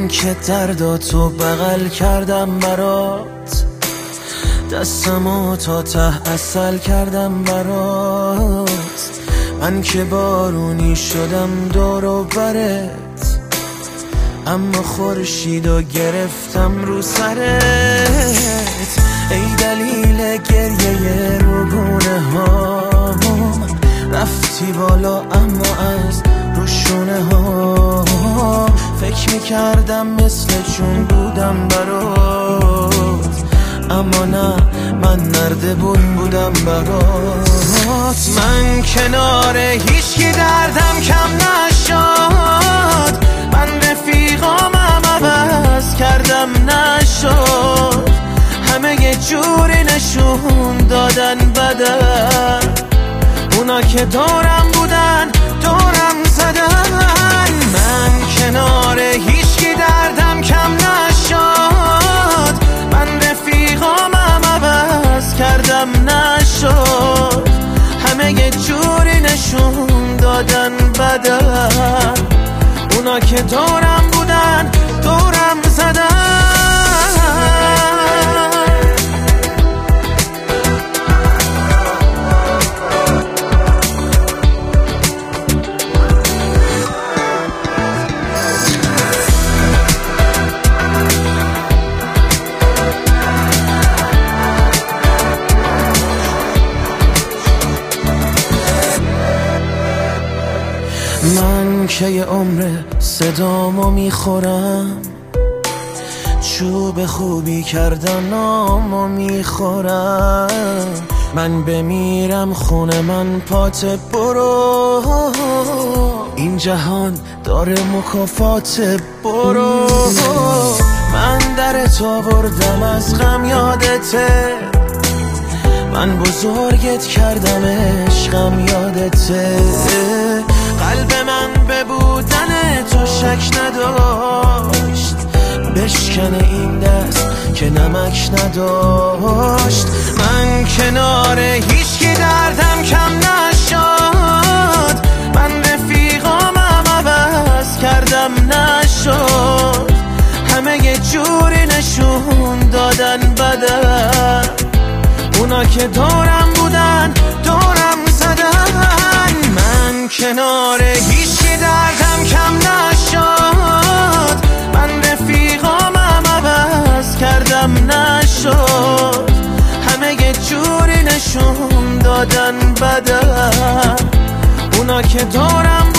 من که درداتو بغل کردم برات، دستمو تا ته عسل کردم برات. من که بارونی شدم دور و برت، اما خورشیدو گرفتم رو سرت. ای دلیل گریه روگونه هام، رفتی بالا اما از روشونه ها. فکر میکردم مثل چون بودم برات، اما نه، من نردبون بودم برات. من کنار هیچکی دردم کم نشد، من رفیقامم عوض کردم نشد. همه یه جوری نشون دادن بدن، اونا که دورم بودن دورم زدن. من کنار هیچکی دردم کم نشد، من رفیقامم عوض کردم نشد. همه یه جوری نشون دادن بدن، اونا که دورم بودن دورم زدن. من که یه عمر صدامو میخورم، چوب خوبی کردن نامو میخورم. من بمیرم خونه من پات برو، این جهان داره مکافات برو. من در تو آوردم از غم یادته، من بزرگت کردم عشقم یادته. قلب من به بودن تو شک نداشت، بشکنه این دست که نمک نداشت. من کنار هیچکی دردم کم نشد، من رفیقامم عوض کردم نشد. همه یه جوری نشون دادن بدن، اونا که دورم بودن دورم زدن. من کنار هیچکی دردم کم نشد، من رفیقامم عوض کردم نشد. همه یه جوری نشون دادن بدن، اونا که دورم